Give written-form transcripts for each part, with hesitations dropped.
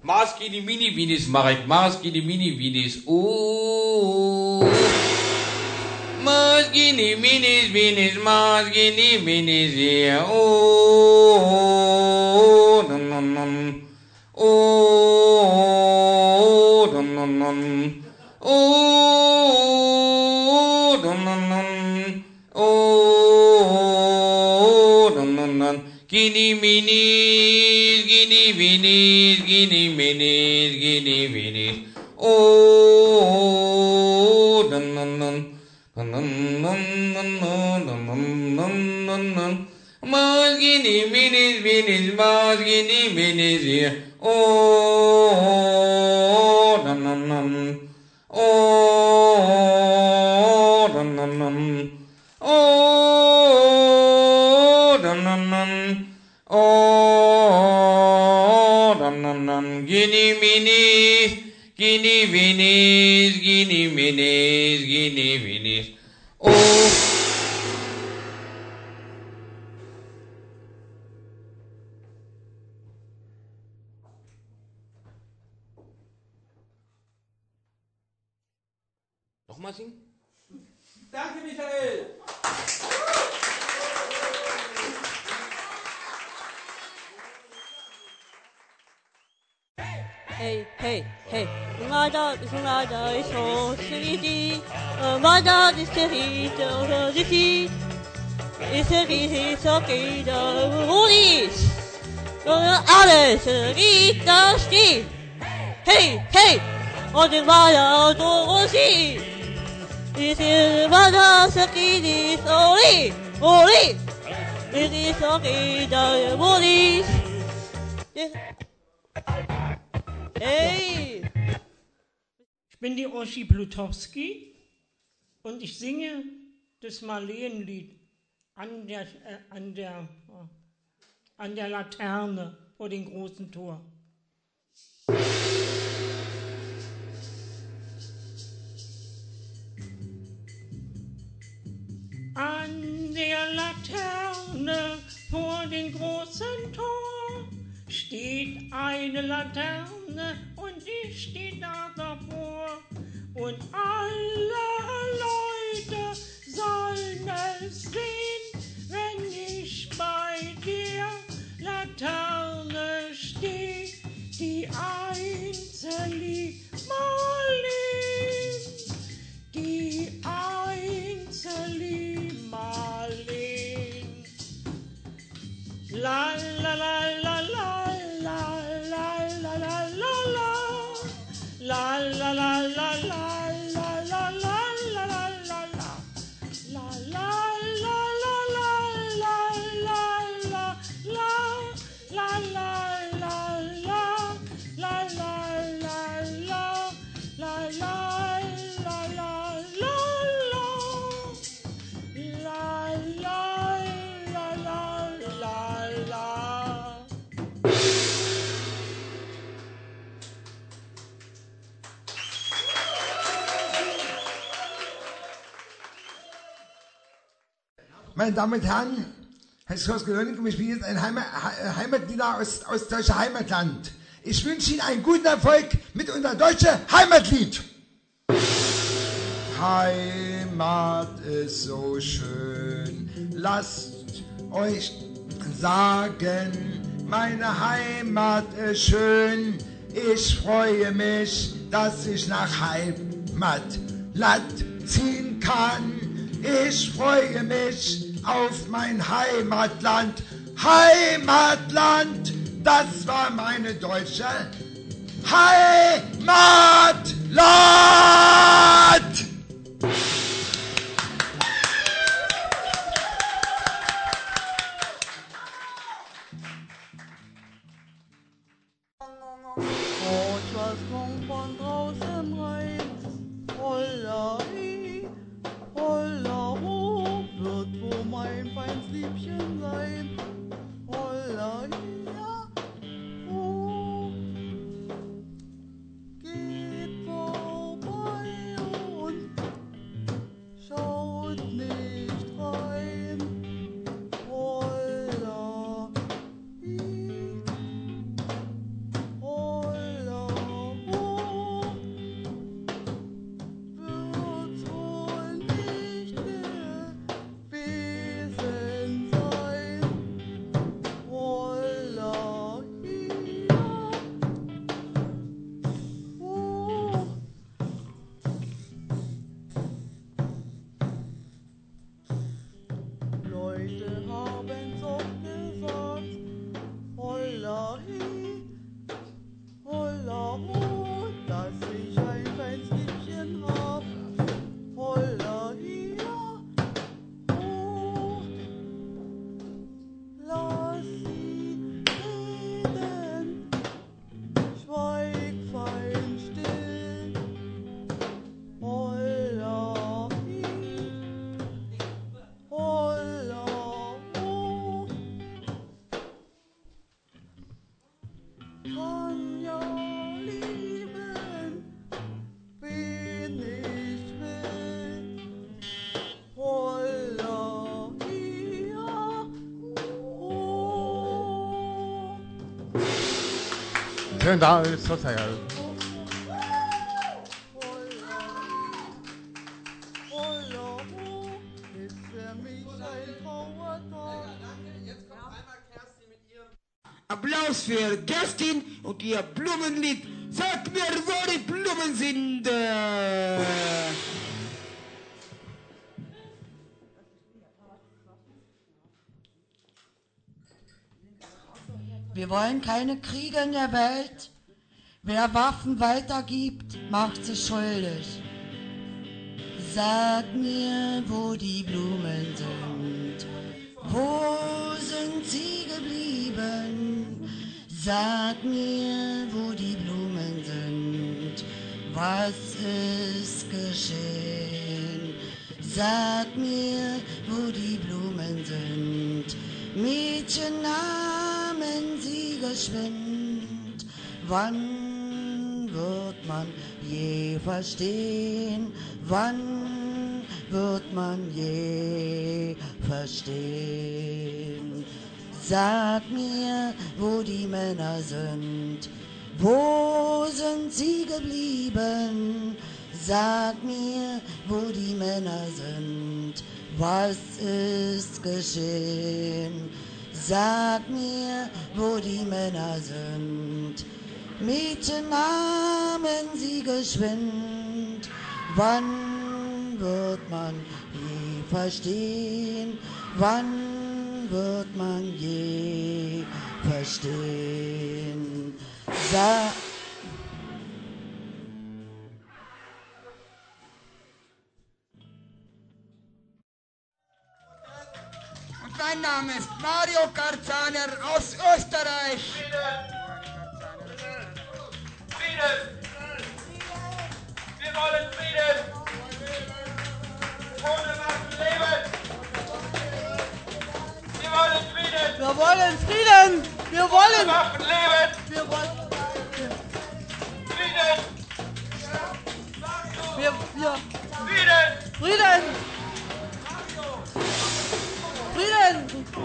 Maskini Mini Winis, Marek, Maskini Mini Winis, oh. Maskini Minis Winis, Maskini Minis, yeah, oh. Dun, dun, dun. Oh, dun, dun, dun. Oh, dun, dun, dun. Oh, dun, dun, dun. Gini Minis, Gini Winis, Gini Minis, Gini Winis. Oh, dun, dun, dun. Dun, dun, dun, dun, dun, dun, dun, dun, dun. Maskini Minis, Winis, Maskini Minis, yeah. Oh, dun, dun, dun. Oh, dun, dun, dun. Oh, dun, dun, dun. Oh, dun, dun, dun. Gini Minis, Gini Winis, Gini Minis, Gini Winis. Oh. Nochmal singen? Danke, Michael! Hey, hey, hey. Mada is so sweetie. Mada is the is so good. Rudis. Alles riecht das Stief. Hey, hey. Und den Mada so sie. Is Mada so good. Oli, Oli. It is so good. Rudis. Hey! Ich bin die Oschi Plutowski und ich singe das Marleenlied an der Laterne vor dem großen Tor. An der Laterne vor dem großen Tor steht eine Laterne und ich stehe da davor. Und alle Leute sollen es sehen, wenn ich bei der Laterne stehe. Die Einzelli Marleen, die Einzelli Marleen. La la la la la. La la la la la la la la la la la la la la Meine Damen und Herren, Herr Klaus Gelönig, wir spielen jetzt ein Heimatlieder aus deutscher Heimatland. Ich wünsche Ihnen einen guten Erfolg mit unserem deutschen Heimatlied. Heimat ist so schön, lasst euch sagen, meine Heimat ist schön. Ich freue mich, dass ich nach Heimatland ziehen kann. Ich freue mich auf mein Heimatland. Heimatland, das war meine deutsche Heimatland. Und was kommt von draußen rein? Holla, holla, ho, wird wo mein feins Liebchen sein? Holla, ja, ho, geht vorbei und schaut nicht rein. Holla, holla. Schönen Dank, ist so sehr. Voller Ruhe ist für mich ein Trauertag. Applaus für Kerstin und ihr Blumenlied. Sag mir, wo die Blumen sind. Wir wollen keine Kriege in der Welt. Wer Waffen weitergibt, macht sich schuldig. Sag mir, wo die Blumen sind. Wo sind sie geblieben? Sag mir, wo die Blumen sind. Was ist geschehen? Sag mir, wo die Blumen sind. Mädchen nahmen sie geschwind. Wann wird man je verstehen? Wann wird man je verstehen? Sag mir, wo die Männer sind. Wo sind sie geblieben? Sag mir, wo die Männer sind. Was ist geschehen? Sag mir, wo die Männer sind. Mädchen nahmen sie geschwind. Wann wird man je verstehen? Wann wird man je verstehen? Und mein Name ist Mario Karzaner aus Österreich. Frieden! Wir wollen Frieden! Ohne Waffen leben! Wir wollen Frieden! Wir wollen Frieden! Wir Ohne wollen! Waffen leben! Wir wollen! Frieden! Wir! Frieden! Frieden! Frieden!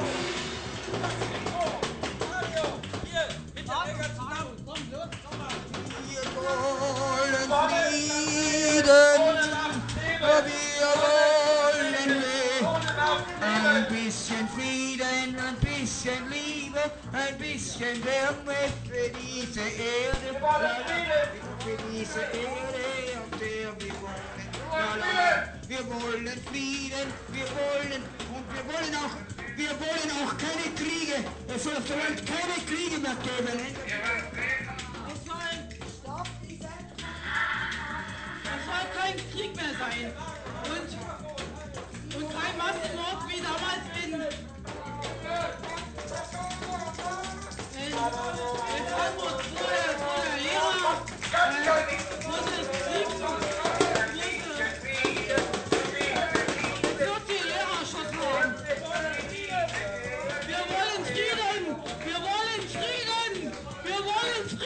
Ein bisschen Frieden, ein bisschen Liebe, ein bisschen Wärme für diese Erde. Für diese Erde, auf der wir wohnen. Wir wollen Frieden, wir wollen auch keine Kriege. Es soll auf der Welt keine Kriege mehr geben. Es soll kein Krieg mehr sein. Und kein Massenmord wie damals in Frankfurt, wo der Lehrer wurde wird die Lehrer erschossen haben. Wir wollen Frieden! Wir wollen Frieden! Wir wollen Frieden!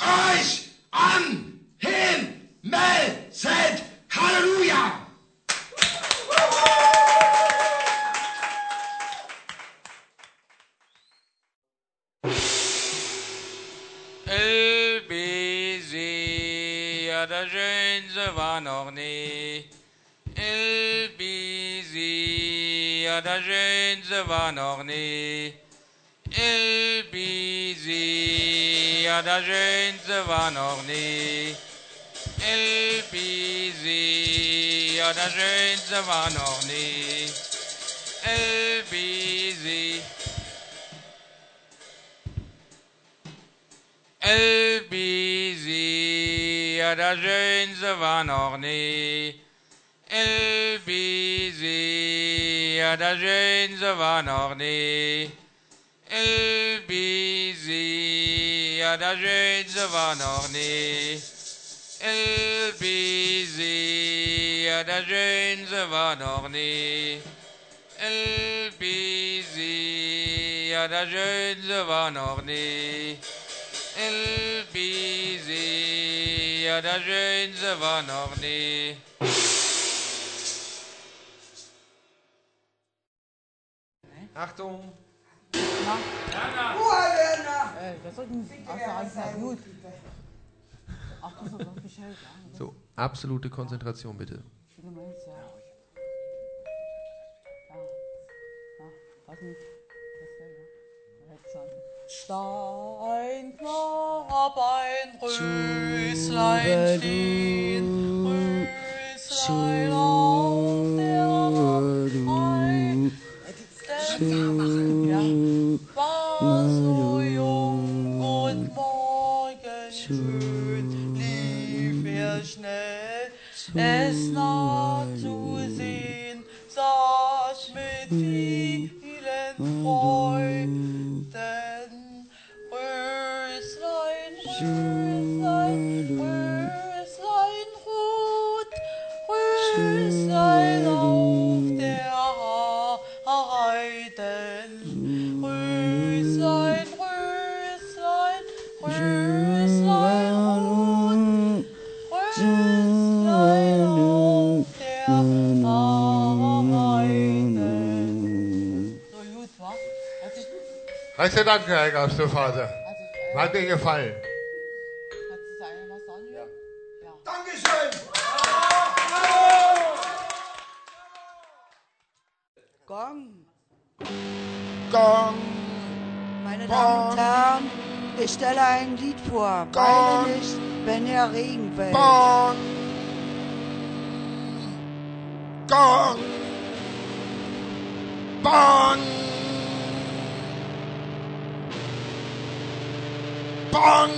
euch am Himmel seid. Halleluja! LBC, ja, das Schönste war noch nie. LBC, ja, das Schönste war noch nie. LBC, ja, das Schönste war noch nie. LBC, ja, das Schönste war noch nie. LBC. LBC, ja, das Schönste war noch nie. LBC, ja, das Schönste war noch nie. LBC, ja, das Schönste war noch nie. LBC, ja, das Schönste war noch nie. LBC, ja, das Schönste war noch nie. LBC, ja, das Schönste war noch nie. Achtung! Das sollten also gut. Ach, das ist doch Bescheid. So, absolute Konzentration bitte. Wie du meinst, ja. Was nicht? Da ein Knopf, ein Röslein steht, Röslein auf der Weide. War so jung und morgenschön, lief schnell, es nachzusehen, saß mit vielen Freuden. Röslein, Röslein, Röslein rot, Röslein auf der Heiden. Röslein, Röslein, Röslein rot, Röslein auf der Heiden. So gut, wa? Herzlichen Dank, Herr Gastvater. Hat mir gefallen. Kannst du sagen, was sagen? Ja. Dankeschön! Gong. Gong! Meine Damen und Herren, ich stelle ein Lied vor. Gong. Weine nicht, wenn ihr Regen fällt. Gong! Gong! Gong! Gong!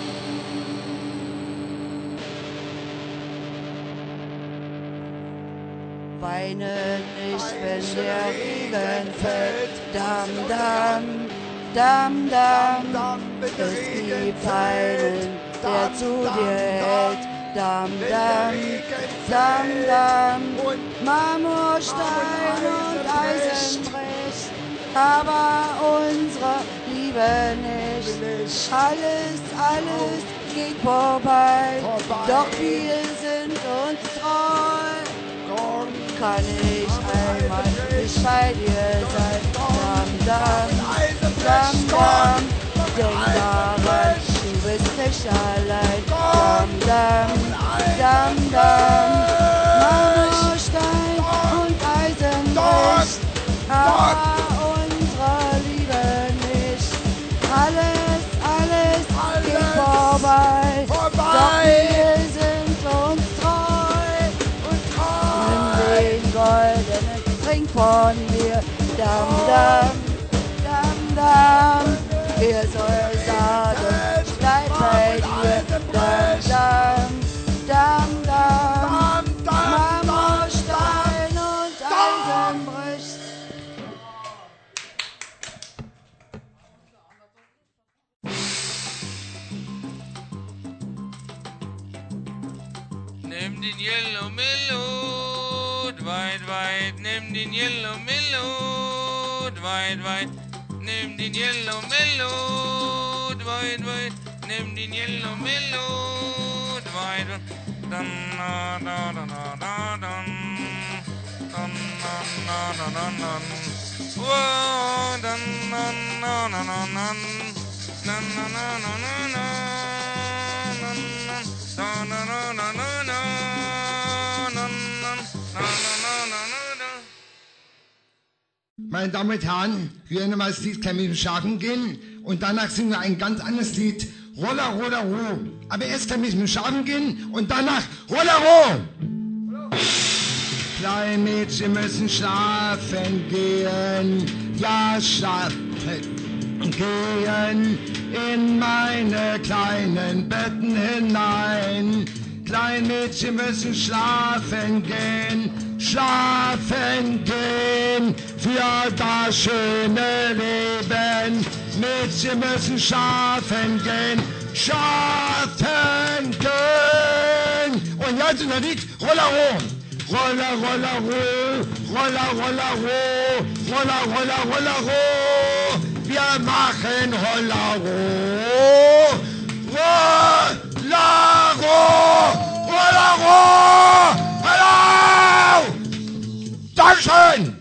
Weine nicht, wenn der Regen fällt. Dam, dam, dam, dam. Es gibt einen, der zu dir hält. Dam, dam, dam, dam. Marmorstein und Eisenbrech. Aber unsere Liebe nicht. Alles geht vorbei. Doch wir sind uns treu. Kann ich einmal nicht bei dir sein? Dam, dam, dam, dam. Denk daran, du bist nicht allein. Dam, dam, dam, dam. Marmorstein und Eisenbrech. Aber unsere Liebe nicht. Alles geht vorbei. Doch wir sind uns treu. Den goldenen Ring von mir. Dam, dam, dam, dam. Er soll sagen, ich bleib bei dir. Dam, dam, dam, dam. Marmorstein und Eisenbrech. Nimm den Yellow Melod, weit, weit, nimm den Yellow Melod, weit, weit, nimm den Yellow Melod, weit, weit, nimm den Yellow Mellow, weiter, dann, na, da, da, da, da, dann, dann, na, na, na, na, oh, dann, na, na, na, na, na, na, na, na, na, na, na, na, na, na, na, na, na. Meine Damen und Herren, wir hören mal das Lied Kann mit dem Schafen gehen und danach singen wir ein ganz anderes Lied, Roller, Roller, Roh. Aber erst kann mit dem Schafen gehen und danach Roller, Roh. Kleine Mädchen müssen schlafen gehen, ja schlafen gehen in meine kleinen Betten hinein. Kleine Mädchen müssen schlafen gehen für das schöne Leben. Mädchen müssen schlafen gehen. Und jetzt in der Lied, Roller, Roh. Roller, Roller, Roh, Roller, Roller, Roh, Roller, Roller, Roller, Roh. Wir machen Roller, Roh, Roller, Roh, Roller, Roh. Hallo! Dankeschön!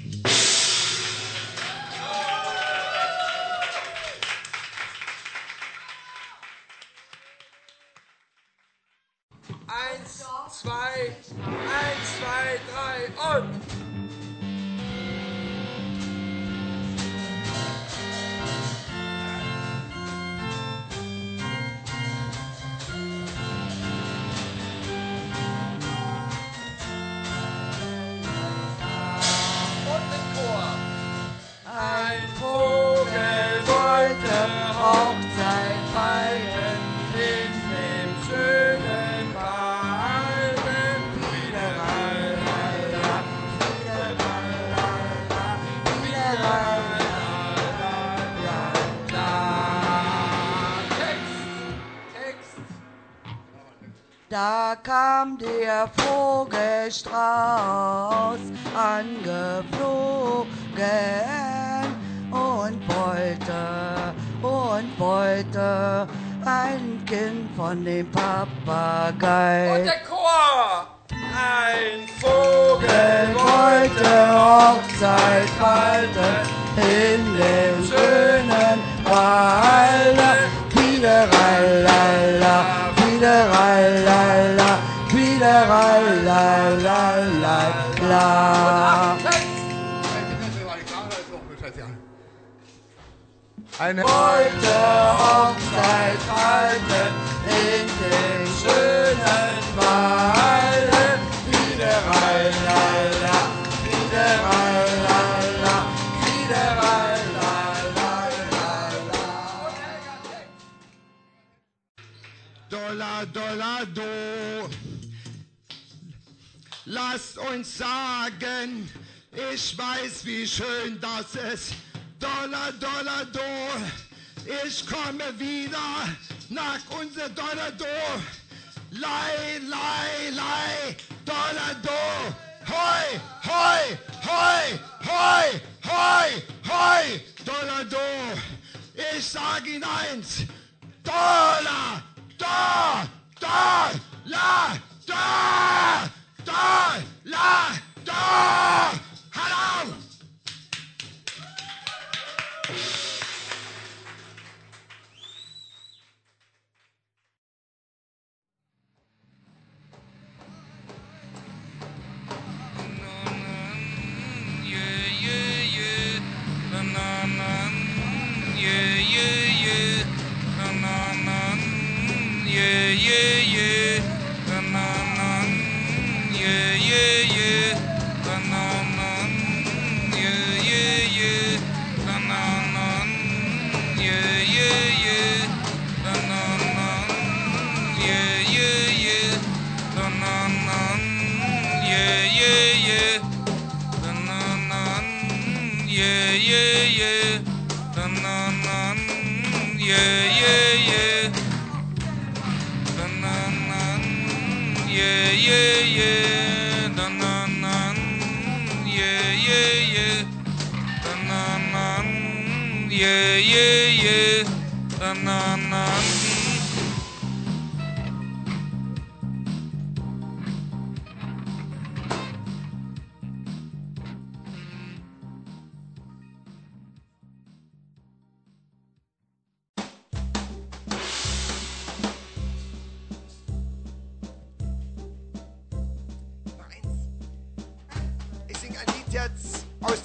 Eins, zwei, drei und... Ein Vogel wollte Hochzeit feiern in dem schönen Wald. Fiederalala, Fiederalala, Fiederalala. Text. Da kam der Vogelstrauß angeflogen und wollte ein Kind von dem Papagei. Und der Chor! Ein Vogel wollte Hochzeit feiern in dem schönen Wald. Fiederalala, Fiederalala, Fiederalala. Eine Wollte Hochzeit halten in dem schönen Wald. Fiederalala, Fiederalala, Fiederalala. Dollar, Dollar, do. Lasst uns sagen, ich weiß, wie schön das ist. Dollar, Dollar, do. Ich komme wieder nach unser Dollar, do. Lei, lei, lei, Dollar, do. Hoi, hoi, hoi, hoi, hoi, hoi, Dollar, do. Ich sag Ihnen eins. Dollar, da, da, la, da, da, la, da. Hallo!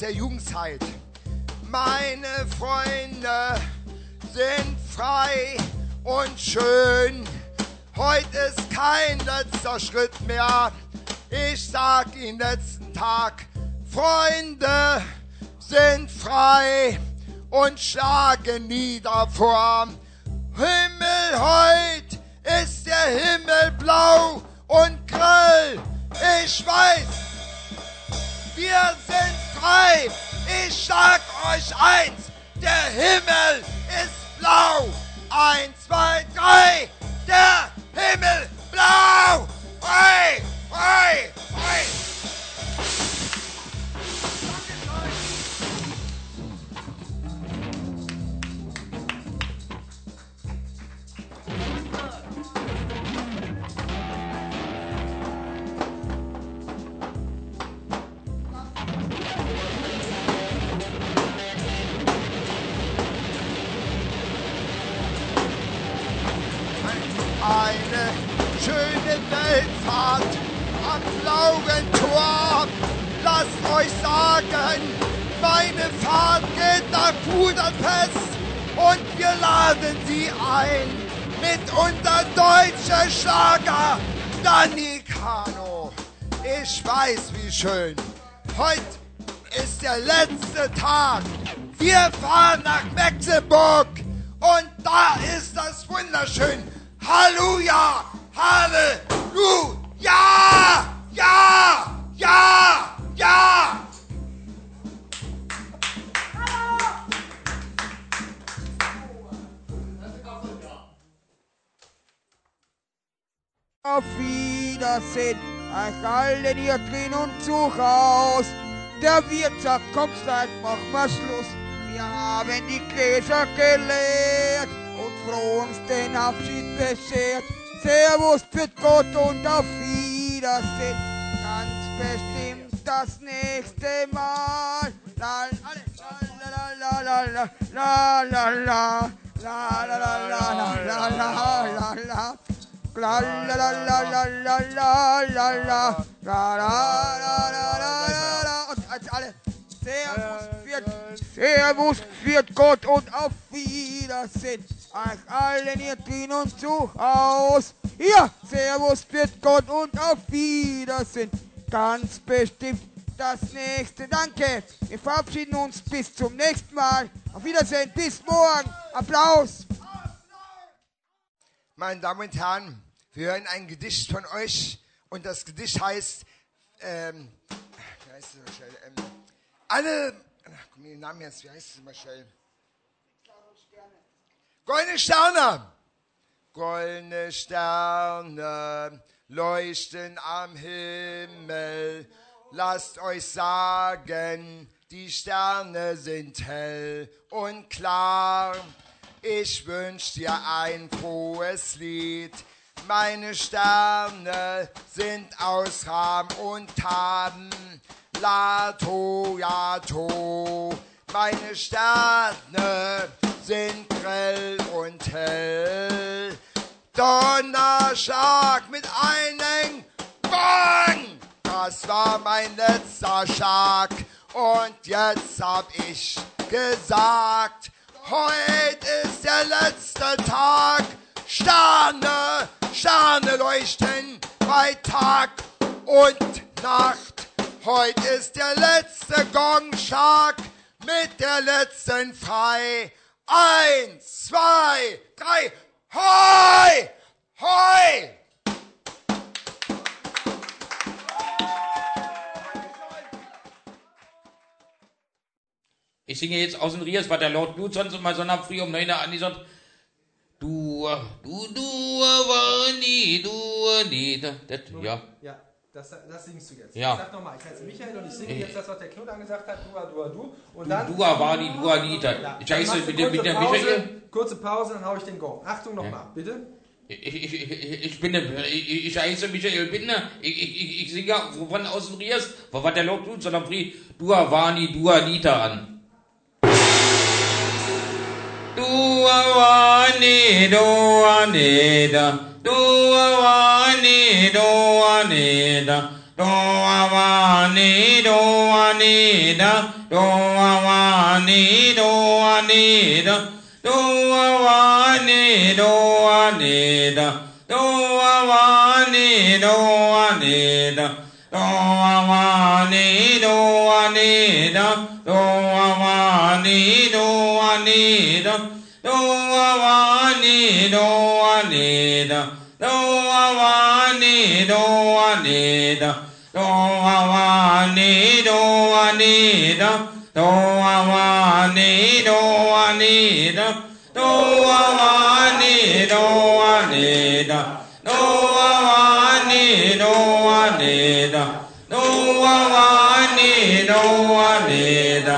der Jugendzeit. Meine Freunde sind frei und schön. Heute ist kein letzter Schritt mehr. Ich sag Ihnen letzten Tag, Freunde sind frei und schlagen nieder vorm Himmel. Heut ist der Himmel blau und grell. Ich weiß, wir sind frei. Ich sag euch eins, der Himmel ist blau. 1, 2, 3, der Himmel blau. Hey, hey, hey. Eine schöne Weltfahrt am blauen Tor. Lasst euch sagen, meine Fahrt geht nach Budapest und wir laden Sie ein mit unser deutscher Schlager Danny Kano. Ich weiß, wie schön. Heute ist der letzte Tag. Wir fahren nach Mecklenburg und da ist das wunderschön. Halleluja! Halleluja! Ja! Ja! Ja! Auf Wiedersehen, euch allen hier drin und zu Haus. Der Wirt sagt, kommt Leute, mach mal Schluss. Wir haben die Gläser geleert und froh uns den Abschied beschert. Servus, für Gott und auf Wiedersehen. Ganz bestimmt das nächste Mal. La la la la la la la la la la la la la la la. La la la la la la la la la la la. Und als alle Servus, wird Gott und auf Wiedersehen. Euch allen hier drin und zu Haus. Hier, Servus, wird Gott und auf Wiedersehen. Ganz bestimmt das nächste. Danke. Wir verabschieden uns bis zum nächsten Mal. Auf Wiedersehen, bis morgen. Applaus. Meine Damen und Herren, wir hören ein Gedicht von euch und das Gedicht heißt, wie heißt es mal schnell? Alle, komm, den Namen jetzt, wie heißt es mal schnell? Goldene Sterne! Goldene Sterne leuchten am Himmel. Lasst euch sagen, die Sterne sind hell und klar. Ich wünsch dir ein frohes Lied. Meine Sterne sind aus Rahm und haben Lato, ja, to. Meine Sterne sind grell und hell. Donnerschlag mit einem Bang. Das war mein letzter Schlag. Und jetzt hab ich gesagt, heute ist der letzte Tag. Sterne, Sterne leuchten bei Tag und Nacht. Heute ist der letzte Gongschlag mit der letzten frei. 1, 2, 3, hoi, hoi! Ich singe jetzt aus dem Riers, was der Lord Blut sonst immer so nach früh um 9 Uhr an, die sagt, du, Wani, das, ja. Ja, das singst du jetzt. Ja. Sag nochmal, ich heiße Michael und ich singe jetzt das, was der Knut angesagt hat, du. Und dann... Du, Wani, Anita. Ich heiße mit der Michael. Kurze Pause, dann hau ich den Gong. Achtung nochmal, bitte. Ich heiße Michael Bittner, ich singe von aus dem Riers, was der Lord Blut sondern früh, du, Wani, Anita an. Du, Wani, Anita. Du, Wani, Anita. do wa ni da do wa ni da do wa ni da do wa ni da do wa ni da do wa ni da do wa ni da do wa ni da do wa ni da do wa ni da do wa ni da do wa ni da do wa ni da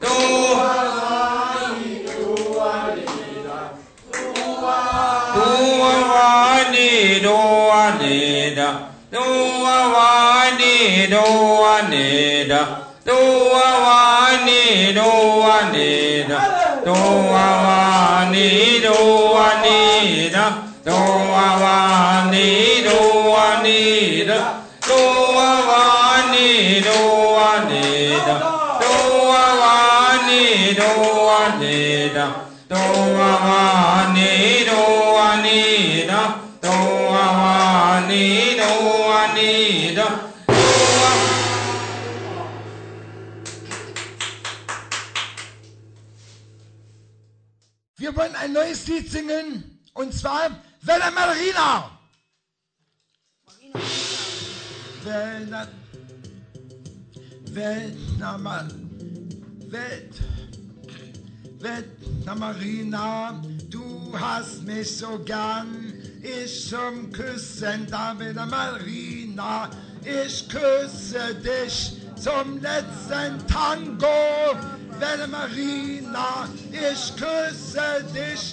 Wir wollen ein neues Lied singen, und zwar Vella Marina. Vella Marina, du hast mich so gern, ich zum Küssen da, Vella Marina, ich küsse dich zum letzten Tango. Vella Marina, ich küsse dich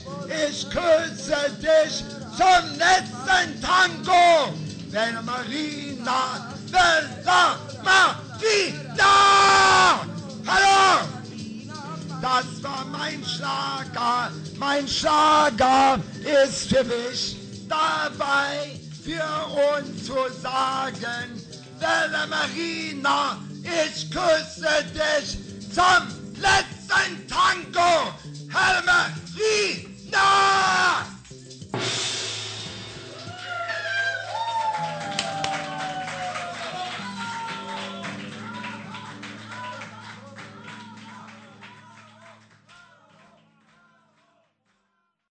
zum letzten Tango. Vella Marina, Vella Marina. Hallo! Das war mein Schlager ist für mich dabei, für uns zu sagen, Vella Marina, ich küsse dich zum letzten Tango. Vella Marina.